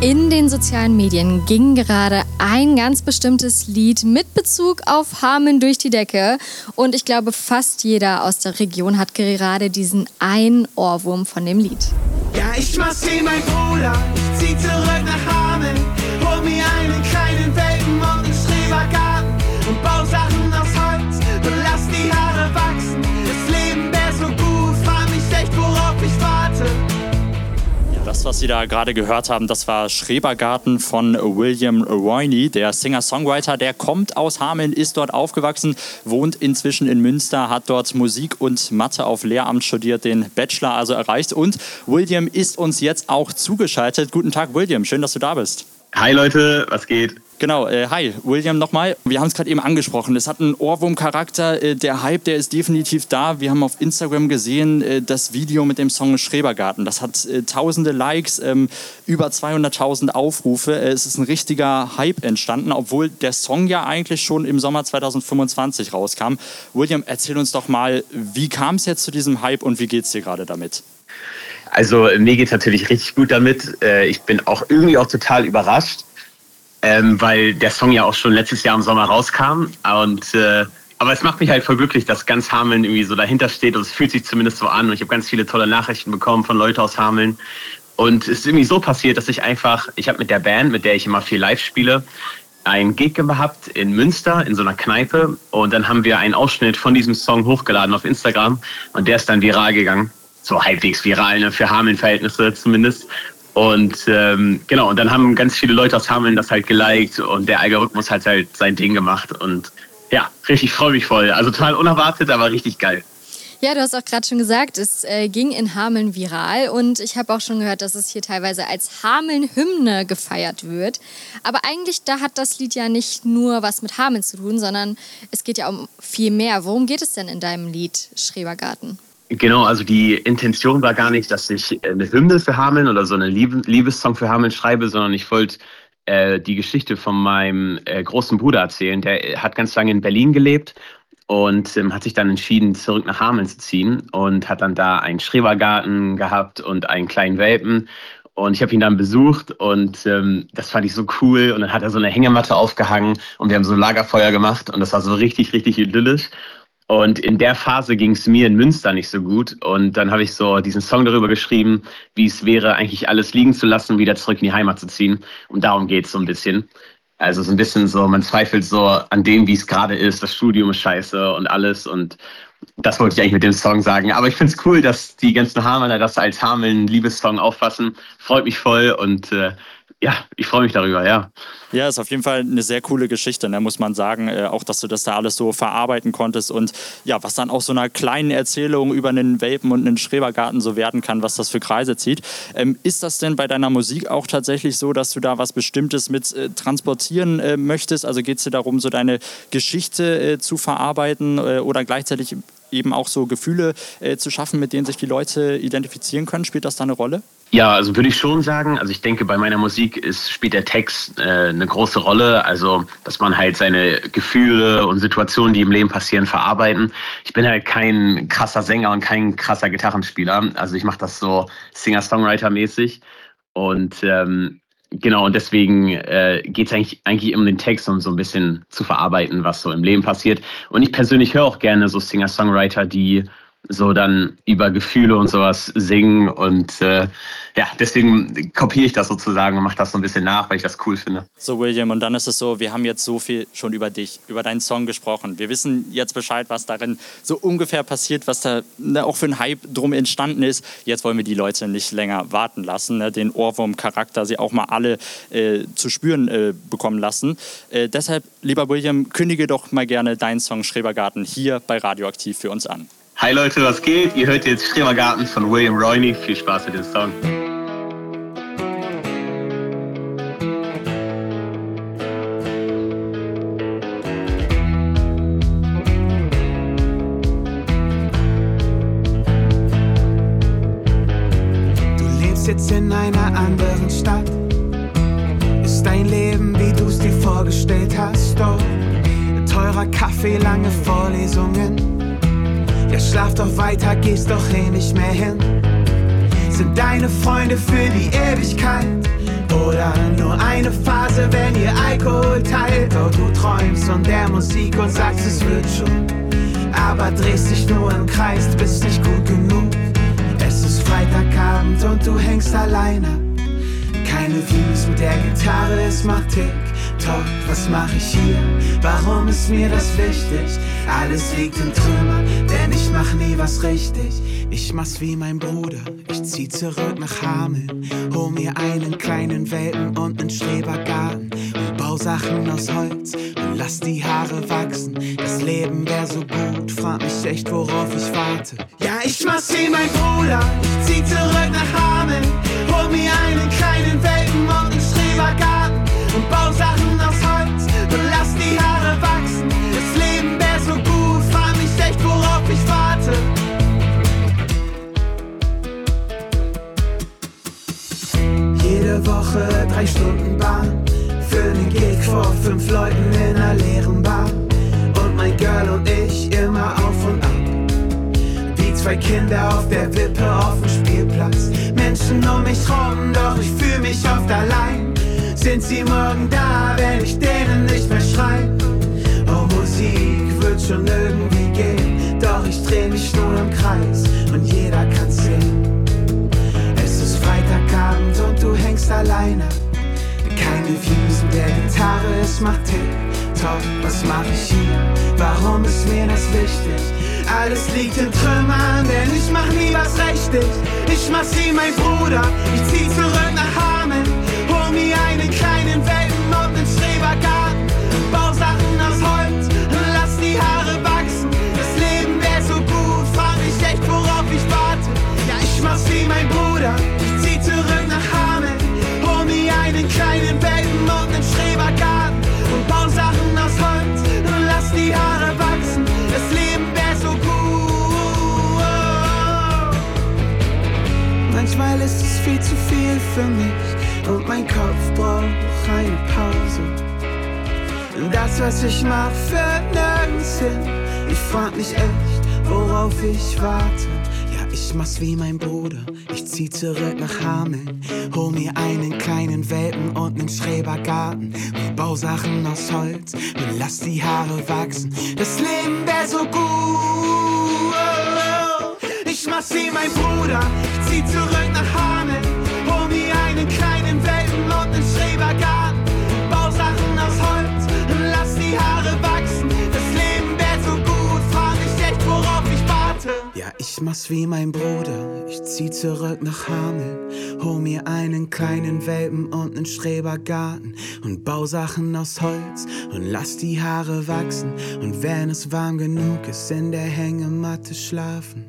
In den sozialen Medien ging gerade ein ganz bestimmtes Lied mit Bezug auf Hameln durch die Decke. Und ich glaube, fast jeder aus der Region hat gerade diesen einen Ohrwurm von dem Lied. Ja, ich mach's wie mein Bruder, ich zieh zurück nach Hameln, hol mir einen kleinen Welpen und einen Schrebergarten und bau Sachen aus Holz und lass die Haare wachsen. Das Leben wär so gut, frag mich echt, worauf ich warte. Das, was Sie da gerade gehört haben, das war Schrebergarten von William Royney, der Singer-Songwriter. Der kommt aus Hameln, ist dort aufgewachsen, wohnt inzwischen in Münster, hat dort Musik und Mathe auf Lehramt studiert, den Bachelor also erreicht. Und William ist uns jetzt auch zugeschaltet. Guten Tag, William, schön, dass du da bist. Hi Leute, was geht? Genau, hi, William nochmal. Wir haben es gerade eben angesprochen, es hat einen Ohrwurm-Charakter. Der Hype, der ist definitiv da. Wir haben auf Instagram gesehen, das Video mit dem Song Schrebergarten. Das hat tausende Likes, über 200.000 Aufrufe. Es ist ein richtiger Hype entstanden, obwohl der Song ja eigentlich schon im Sommer 2025 rauskam. William, erzähl uns doch mal, wie kam es jetzt zu diesem Hype und wie geht es dir gerade damit? Also mir geht es natürlich richtig gut damit. Ich bin auch irgendwie auch total überrascht. Weil der Song ja auch schon letztes Jahr im Sommer rauskam. Aber es macht mich halt voll glücklich, dass ganz Hameln irgendwie so dahinter steht. Und es fühlt sich zumindest so an. Und ich habe ganz viele tolle Nachrichten bekommen von Leuten aus Hameln. Und es ist irgendwie so passiert, dass ich habe mit der Band, mit der ich immer viel live spiele, einen Gig gehabt in Münster, in so einer Kneipe. Und dann haben wir einen Ausschnitt von diesem Song hochgeladen auf Instagram. Und der ist dann viral gegangen. So halbwegs viral, ne? Für Hameln-Verhältnisse zumindest. Und genau, und dann haben ganz viele Leute aus Hameln das halt geliked und der Algorithmus hat halt sein Ding gemacht und ja, richtig, freue mich voll. Also total unerwartet, aber richtig geil. Ja, du hast auch gerade schon gesagt, es ging in Hameln viral und ich habe auch schon gehört, dass es hier teilweise als Hameln-Hymne gefeiert wird. Aber eigentlich, da hat das Lied ja nicht nur was mit Hameln zu tun, sondern es geht ja um viel mehr. Worum geht es denn in deinem Lied Schrebergarten? Genau, also die Intention war gar nicht, dass ich eine Hymne für Hameln oder so eine Liebessong für Hameln schreibe, sondern ich wollte die Geschichte von meinem großen Bruder erzählen. Der hat ganz lange in Berlin gelebt und hat sich dann entschieden, zurück nach Hameln zu ziehen und hat dann da einen Schrebergarten gehabt und einen kleinen Welpen. Und ich habe ihn dann besucht und das fand ich so cool. Und dann hat er so eine Hängematte aufgehangen und wir haben so ein Lagerfeuer gemacht und das war so richtig, richtig idyllisch. Und in der Phase ging es mir in Münster nicht so gut. Und dann habe ich so diesen Song darüber geschrieben, wie es wäre, eigentlich alles liegen zu lassen, wieder zurück in die Heimat zu ziehen. Und darum geht es so ein bisschen. Also so ein bisschen so, man zweifelt so an dem, wie es gerade ist. Das Studium ist scheiße und alles. Und das wollte ich eigentlich mit dem Song sagen. Aber ich finde es cool, dass die ganzen Hamelner das als Hameln-Liebessong auffassen. Freut mich voll und ja, ich freue mich darüber, ja. Ja, ist auf jeden Fall eine sehr coole Geschichte, ne, muss man sagen. Auch, dass du das da alles so verarbeiten konntest und ja, was dann aus so einer kleinen Erzählung über einen Welpen und einen Schrebergarten so werden kann, was das für Kreise zieht. Ist das denn bei deiner Musik auch tatsächlich so, dass du da was Bestimmtes mit transportieren möchtest? Also geht es dir darum, so deine Geschichte zu verarbeiten oder gleichzeitig eben auch so Gefühle zu schaffen, mit denen sich die Leute identifizieren können? Spielt das da eine Rolle? Ja, also würde ich schon sagen. Also ich denke, bei meiner Musik spielt der Text eine große Rolle. Also, dass man halt seine Gefühle und Situationen, die im Leben passieren, verarbeiten. Ich bin halt kein krasser Sänger und kein krasser Gitarrenspieler. Also ich mache das so Singer-Songwriter-mäßig. Und genau, und deswegen geht es eigentlich um den Text, um so ein bisschen zu verarbeiten, was so im Leben passiert. Und ich persönlich höre auch gerne so Singer-Songwriter, die so dann über Gefühle und sowas singen und ja, deswegen kopiere ich das sozusagen und mache das so ein bisschen nach, weil ich das cool finde. So, William, und dann ist es so, wir haben jetzt so viel schon über dich, über deinen Song gesprochen. Wir wissen jetzt Bescheid, was darin so ungefähr passiert, was da auch für ein Hype drum entstanden ist. Jetzt wollen wir die Leute nicht länger warten lassen, den Ohrwurm-Charakter, sie auch mal alle zu spüren bekommen lassen. Deshalb, lieber William, kündige doch mal gerne deinen Song Schrebergarten hier bei Radioaktiv für uns an. Hi Leute, was geht? Ihr hört jetzt Schrebergarten von William Royney. Viel Spaß mit dem Song. Du lebst jetzt in einer anderen Stadt. Ist dein Leben, wie du es dir vorgestellt hast? Doch teurer Kaffee, lange Vorlesungen. Ja, schlaf doch weiter, gehst doch nicht mehr hin. Sind deine Freunde für die Ewigkeit Oder nur eine Phase, wenn ihr Alkohol teilt. Oh, du träumst von der Musik und sagst, es wird schon. Aber drehst dich nur im Kreis, du bist nicht gut genug. Es ist Freitagabend und du hängst alleine. Keine Views mit der Gitarre, es macht Tick-Tock. Was mach ich hier? Warum ist mir das wichtig? Alles liegt in Trümmern, denn ich mach nie was richtig. Ich mach's wie mein Bruder, ich zieh zurück nach Hameln. Hol mir einen kleinen Welpen und nen Schrebergarten. Und bau Sachen aus Holz und lass die Haare wachsen. Das Leben wär so gut, frag mich echt, worauf ich warte. Ja, ich mach's wie mein Bruder, ich zieh zurück nach Hameln. Hol mir einen kleinen Welpen und nen Schrebergarten. Und bau Sachen aus Holz und lass die Haare wachsen. Das Leben wär so gut, frag mich echt, worauf ich warte. Jede Woche 3 Stunden Bahn für nen Gig vor 5 Leuten in einer leeren Bar. Und mein Girl und ich immer auf und ab. Wie 2 Kinder auf der Wippe auf dem Spielplatz. Menschen um mich rum, doch ich fühl mich oft allein. Sind sie morgen da, wenn ich denen nicht mehr schrei? Oh, Musik wird schon irgendwie gehen, doch ich dreh mich nur im Kreis und jeder kann's sehen. Es ist Freitagabend und du hängst alleine. Keine Views mit der Gitarre, es macht Tick-Tock. Was mach ich hier? Warum ist mir das wichtig? Alles liegt in Trümmern, denn ich mach nie was richtig. Ich mach's wie mein Bruder, ich zieh zurück nach Hameln. Hol mir einen kleinen Welpen und nen Schrebergarten. Bau Sachen aus Holz und lass die Haare wachsen. Das Leben wär so gut, frag mich echt, worauf ich warte. Ja, ich mach's wie mein Bruder, ich zieh zurück nach Hameln. Hol mir einen kleinen Welpen und nen Schrebergarten. Und bau Sachen aus Holz und lass die Haare wachsen. Das Leben wär so gut. Manchmal ist es viel zu viel für mich und mein Kopf braucht eine Pause. Und das, was ich mach, führt nirgends hin. Ich frag mich echt, worauf ich warte. Ja, ich mach's wie mein Bruder, ich zieh zurück nach Hameln. Hol mir einen kleinen Welpen und nen Schrebergarten. Und bau Sachen aus Holz und lass die Haare wachsen. Das Leben wär so gut. Ich mach's wie mein Bruder, ich zieh zurück nach Hameln. Hol mir einen kleinen Welpen und nen Schrebergarten. Bau Sachen aus Holz und lass die Haare wachsen. Das Leben wär so gut, frag mich echt, worauf ich warte. Ja, ich mach's wie mein Bruder, ich zieh zurück nach Hameln. Hol mir einen kleinen Welpen und nen Schrebergarten. Und bau Sachen aus Holz und lass die Haare wachsen. Und wenn es warm genug ist, in der Hängematte schlafen.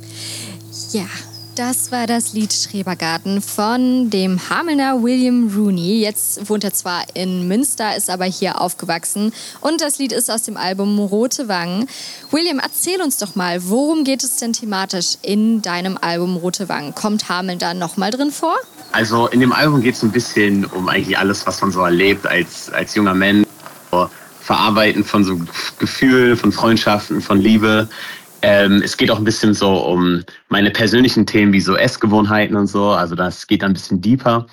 Ja, das war das Lied Schrebergarten von dem Hamelner William Rooney. Jetzt wohnt er zwar in Münster, ist aber hier aufgewachsen. Und das Lied ist aus dem Album Rote Wangen. William, erzähl uns doch mal, worum geht es denn thematisch in deinem Album Rote Wangen? Kommt Hameln da nochmal drin vor? Also in dem Album geht es ein bisschen um eigentlich alles, was man so erlebt als junger Mensch. So Verarbeiten von so Gefühlen, von Freundschaften, von Liebe. Es geht auch ein bisschen so um meine persönlichen Themen wie so Essgewohnheiten und so. Also das geht dann ein bisschen deeper.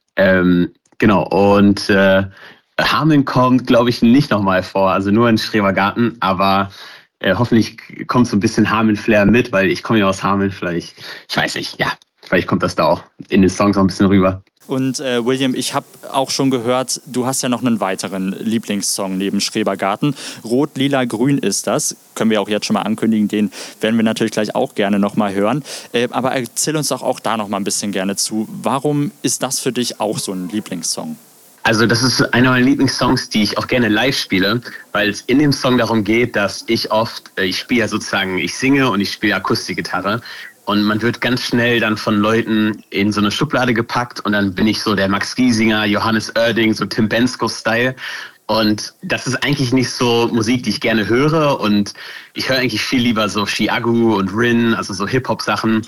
Genau. Und Hameln kommt, glaube ich, nicht nochmal vor. Also nur in Schrebergarten. Aber hoffentlich kommt so ein bisschen Hameln-Flair mit, weil ich komme ja aus Hameln. Vielleicht, ich weiß nicht, ja. Vielleicht kommt das da auch in den Songs auch ein bisschen rüber. Und William, ich habe auch schon gehört, du hast ja noch einen weiteren Lieblingssong neben Schrebergarten. Rot, Lila, Grün ist das. Können wir auch jetzt schon mal ankündigen. Den werden wir natürlich gleich auch gerne noch mal hören. Aber erzähl uns doch auch da noch mal ein bisschen gerne zu. Warum ist das für dich auch so ein Lieblingssong? Also das ist einer meiner Lieblingssongs, die ich auch gerne live spiele, weil es in dem Song darum geht, dass ich spiele ja sozusagen, ich singe und ich spiele Akustikgitarre. Und man wird ganz schnell dann von Leuten in so eine Schublade gepackt und dann bin ich so der Max Giesinger, Johannes Oerding, so Tim Bensko-Style. Und das ist eigentlich nicht so Musik, die ich gerne höre. Und ich höre eigentlich viel lieber so Chiago und Rin, also so Hip-Hop-Sachen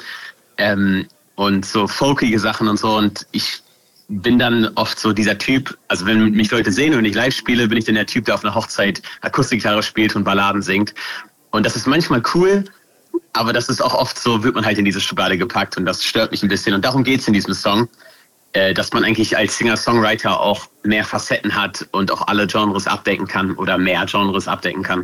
und so folkige Sachen und so. Und ich bin dann oft so dieser Typ, also wenn mich Leute sehen und ich live spiele, bin ich dann der Typ, der auf einer Hochzeit Akustikgitarre spielt und Balladen singt. Und das ist manchmal cool, aber das ist auch oft so, wird man halt in diese Schublade gepackt und das stört mich ein bisschen. Und darum geht's in diesem Song. dass man eigentlich als Singer-Songwriter auch mehr Facetten hat und auch alle Genres abdecken kann oder mehr Genres abdecken kann.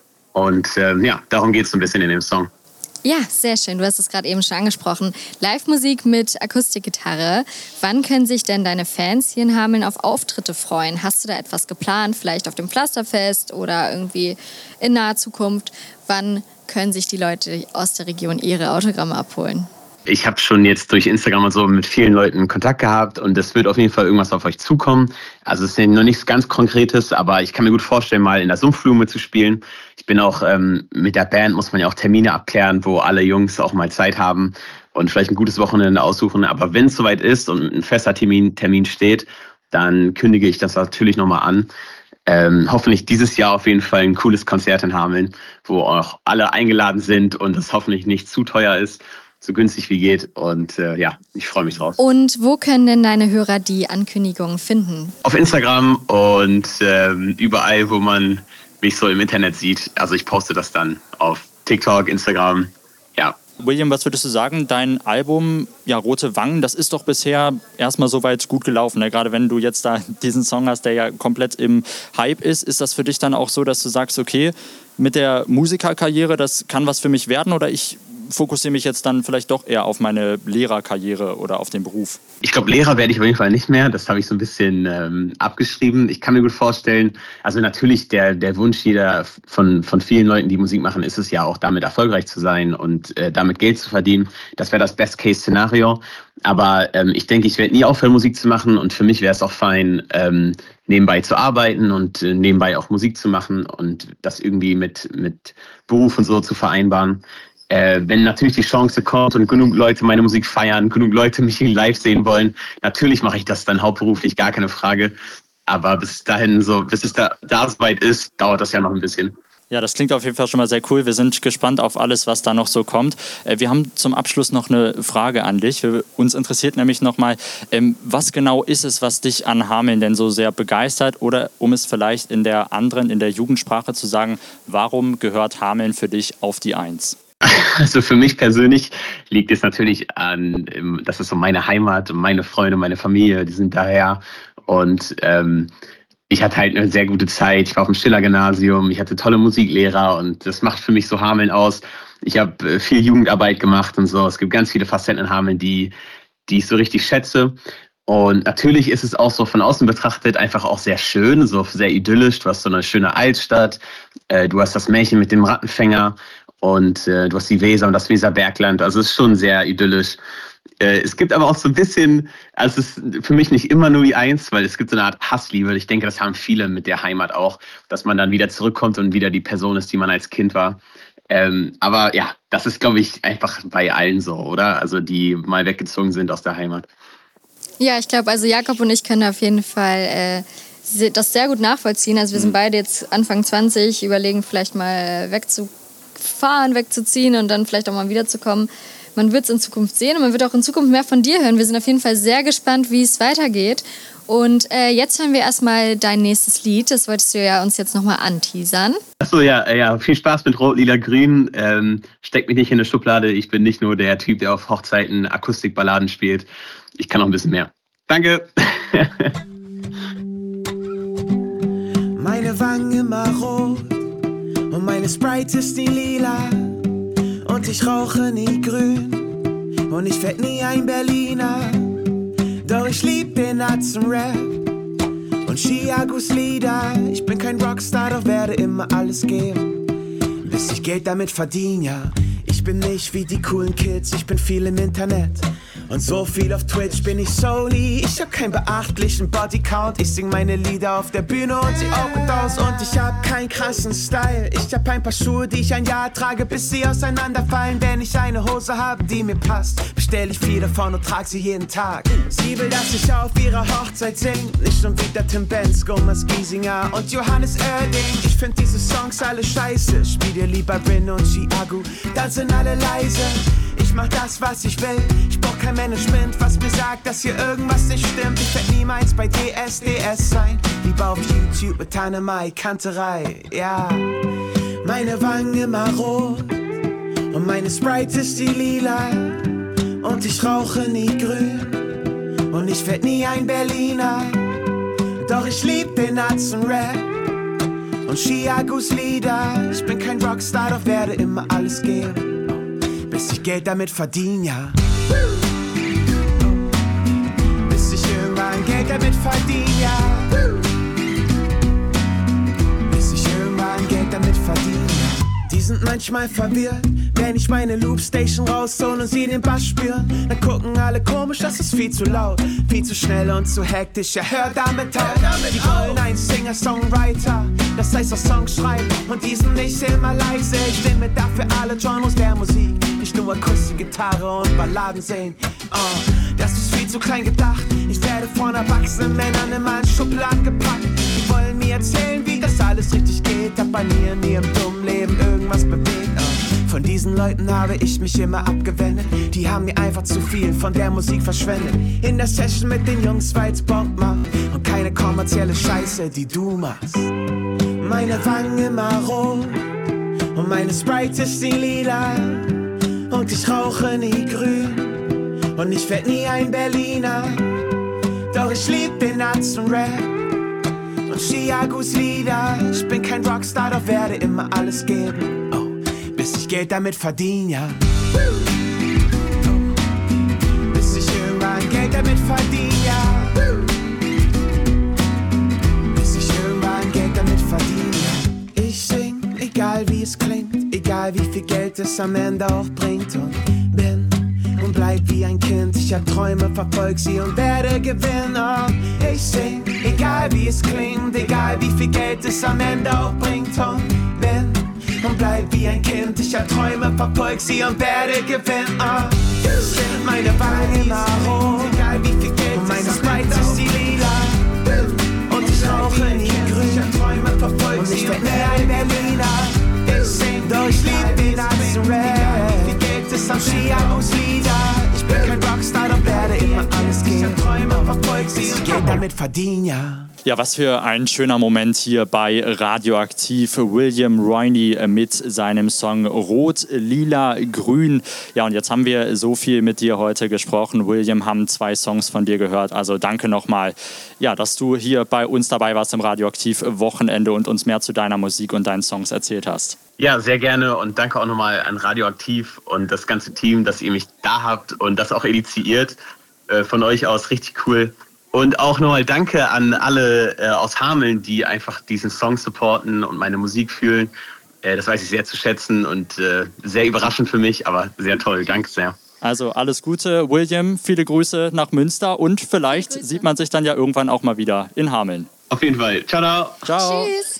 Und darum geht es ein bisschen in dem Song. Ja, sehr schön. Du hast es gerade eben schon angesprochen. Live-Musik mit Akustikgitarre. Wann können sich denn deine Fans hier in Hameln auf Auftritte freuen? Hast du da etwas geplant? Vielleicht auf dem Pflasterfest oder irgendwie in naher Zukunft? Wann können sich die Leute aus der Region ihre Autogramme abholen? Ich habe schon jetzt durch Instagram und so mit vielen Leuten Kontakt gehabt und es wird auf jeden Fall irgendwas auf euch zukommen. Also es ist noch nichts ganz Konkretes, aber ich kann mir gut vorstellen, mal in der Sumpfblume zu spielen. Ich bin auch mit der Band, muss man ja auch Termine abklären, wo alle Jungs auch mal Zeit haben und vielleicht ein gutes Wochenende aussuchen. Aber wenn es soweit ist und ein fester Termin steht, dann kündige ich das natürlich nochmal an. Hoffentlich dieses Jahr auf jeden Fall ein cooles Konzert in Hameln, wo auch alle eingeladen sind und es hoffentlich nicht zu teuer ist. So günstig wie geht und ich freue mich drauf. Und wo können denn deine Hörer die Ankündigungen finden? Auf Instagram und überall, wo man mich so im Internet sieht. Also ich poste das dann auf TikTok, Instagram, ja. William, was würdest du sagen, dein Album, Rote Wangen, das ist doch bisher erstmal soweit gut gelaufen. Ne? Gerade wenn du jetzt da diesen Song hast, der ja komplett im Hype ist das für dich dann auch so, dass du sagst, okay, mit der Musikerkarriere, das kann was für mich werden oder ich fokussiere mich jetzt dann vielleicht doch eher auf meine Lehrerkarriere oder auf den Beruf? Ich glaube, Lehrer werde ich auf jeden Fall nicht mehr. Das habe ich so ein bisschen abgeschrieben. Ich kann mir gut vorstellen, also natürlich der Wunsch jeder von vielen Leuten, die Musik machen, ist es ja auch damit erfolgreich zu sein und damit Geld zu verdienen. Das wäre das Best-Case-Szenario. Aber ich denke, ich werde nie aufhören, Musik zu machen und für mich wäre es auch fein, nebenbei zu arbeiten und nebenbei auch Musik zu machen und das irgendwie mit Beruf und so zu vereinbaren. Wenn natürlich die Chance kommt und genug Leute meine Musik feiern, genug Leute mich live sehen wollen, natürlich mache ich das dann hauptberuflich, gar keine Frage. Aber bis es da so weit ist, dauert das ja noch ein bisschen. Ja, das klingt auf jeden Fall schon mal sehr cool. Wir sind gespannt auf alles, was da noch so kommt. Wir haben zum Abschluss noch eine Frage an dich. Uns interessiert nämlich nochmal, was genau ist es, was dich an Hameln denn so sehr begeistert? Oder um es vielleicht in der Jugendsprache zu sagen, warum gehört Hameln für dich auf die Eins? Also für mich persönlich liegt es natürlich an, das ist so meine Heimat, meine Freunde, meine Familie, die sind daher und ich hatte halt eine sehr gute Zeit. Ich war auf dem Schiller-Gymnasium, ich hatte tolle Musiklehrer und das macht für mich so Hameln aus. Ich habe viel Jugendarbeit gemacht und so. Es gibt ganz viele Facetten in Hameln, die ich so richtig schätze. Und natürlich ist es auch so von außen betrachtet einfach auch sehr schön, so sehr idyllisch. Du hast so eine schöne Altstadt, du hast das Märchen mit dem Rattenfänger und du hast die Weser und das Weserbergland. Also es ist schon sehr idyllisch. Es gibt aber auch so ein bisschen, also es ist für mich nicht immer nur die Eins, weil es gibt so eine Art Hassliebe. Ich denke, das haben viele mit der Heimat auch, dass man dann wieder zurückkommt und wieder die Person ist, die man als Kind war. Aber ja, das ist, glaube ich, einfach bei allen so, oder? Also die mal weggezogen sind aus der Heimat. Ja, ich glaube, also Jakob und ich können auf jeden Fall das sehr gut nachvollziehen. Also wir sind beide jetzt Anfang 20, überlegen vielleicht mal wegzufahren, wegzuziehen und dann vielleicht auch mal wiederzukommen. Man wird es in Zukunft sehen und man wird auch in Zukunft mehr von dir hören. Wir sind auf jeden Fall sehr gespannt, wie es weitergeht. Und jetzt hören wir erstmal dein nächstes Lied. Das wolltest du ja uns jetzt nochmal anteasern. Achso, ja, viel Spaß mit Rot, Lila, Grün. Steckt mich nicht in eine Schublade. Ich bin nicht nur der Typ, der auf Hochzeiten Akustikballaden spielt. Ich kann noch ein bisschen mehr. Danke. Meine Wangen immer rot und meine Sprite ist die lila. Und ich rauche nie grün und ich werd nie ein Berliner. Doch ich lieb den Atzen-Rap und Chiagos Lieder. Ich bin kein Rockstar, doch werde immer alles geben, bis ich Geld damit verdiene, ja. Ich bin nicht wie die coolen Kids, ich bin viel im Internet. Und so viel auf Twitch bin ich Soli. Ich hab keinen beachtlichen Bodycount. Ich sing meine Lieder auf der Bühne und sie auch gut aus. Und ich hab keinen krassen Style. Ich hab ein paar Schuhe, die ich ein Jahr trage, bis sie auseinanderfallen. Wenn ich eine Hose habe, die mir passt, bestell ich 4 davon und trag sie jeden Tag. Sie will, dass ich auf ihrer Hochzeit sing. Nicht schon wieder Tim Benz, Thomas Giesinger und Johannes Oerding. Ich find diese Songs alle scheiße. Spiel dir lieber Rin und Chiago, dann sind alle leise. Ich mach das, was ich will. Ich brauch kein Management, was mir sagt, dass hier irgendwas nicht stimmt. Ich werd niemals bei DSDS sein. Lieber auf YouTube mit Tanne Mai, Kanterei, ja. Meine Wangen immer rot und meine Sprite ist die lila. Und ich rauche nie grün Und ich werd nie ein Berliner, doch ich lieb den Natzen-Rap und Chiagos Lieder. Ich bin kein Rockstar, doch werde immer alles geben, bis ich Geld damit verdiene, ja. Bis ich irgendwann Geld damit verdiene, ja. Bis ich irgendwann Geld damit verdiene, ja. Die sind manchmal verwirrt, wenn ich meine Loopstation raushol und sie den Bass spüren. Dann gucken alle komisch, das ist viel zu laut, viel zu schnell und zu hektisch. Ja, hör damit auf. Die wollen ein Singer-Songwriter, das heißt auch Songs schreiben, und die sind nicht immer leise. Ich stimme dafür alle Genres der Musik, nicht nur Akustik, Gitarre und Balladen singen. Das ist viel zu klein gedacht. Ich werde von erwachsenen Männern immer in Schubladen gepackt. Die wollen mir erzählen, wie das alles richtig geht, hab bei mir nie im dummen Leben irgendwas bewegt. Von diesen Leuten habe ich mich immer abgewendet. Die haben mir einfach zu viel von der Musik verschwendet. In der Session mit den Jungs, weil's Bock macht und keine kommerzielle Scheiße, die du machst. Meine Wangen immer rot und meine Sprite ist die lila und ich rauche nie grün und ich werd nie ein Berliner, doch ich lieb den Natzen-Rap und Chiagos Lieder. Ich bin kein Rockstar, doch werde immer alles geben, bis ich Geld damit verdiene, ja. Bis ich irgendwann Geld damit verdiene, ja. Bis ich irgendwann Geld damit verdiene, ja. Ich sing, egal wie es klingt, egal wie viel Geld es am Ende auch bringt, und bin und bleib wie ein Kind. Ich hab Träume, verfolg sie und werde gewinnen. Ich sing, egal wie es klingt, egal wie viel Geld es am Ende auch bringt, und bin und bleib wie ein Kind. Ich hab Träume, verfolg sie und werde gewinnen. Meine Wangen immer hoch, egal wie viel Geld und meine Sprite ist die lila und ich rauche nie grün. Ich hab Träume, verfolg sie und werde ein Berliner. Ich sing, doch ich lieb den Natzen-Rap. Wie viel Geld ist am Chiagos Lieder? Ich bin kein Rockstar, doch werde immer alles geben. Ich hab Träume, verfolg sie und Geld damit verdiene, ja. Ja, was für ein schöner Moment hier bei Radioaktiv. William Royney mit seinem Song Rot, Lila, Grün. Ja, und jetzt haben wir so viel mit dir heute gesprochen. William, haben 2 Songs von dir gehört. Also danke nochmal, ja, dass du hier bei uns dabei warst im Radioaktiv-Wochenende und uns mehr zu deiner Musik und deinen Songs erzählt hast. Ja, sehr gerne, und danke auch nochmal an Radioaktiv und das ganze Team, dass ihr mich da habt und das auch initiiert. Von euch aus richtig cool. Und auch nochmal danke an alle aus Hameln, die einfach diesen Song supporten und meine Musik fühlen. Das weiß ich sehr zu schätzen und sehr überraschend für mich, aber sehr toll. Danke sehr. Also alles Gute, William. Viele Grüße nach Münster und vielleicht sieht man sich dann ja irgendwann auch mal wieder in Hameln. Auf jeden Fall. Ciao, ciao. Ciao. Tschüss.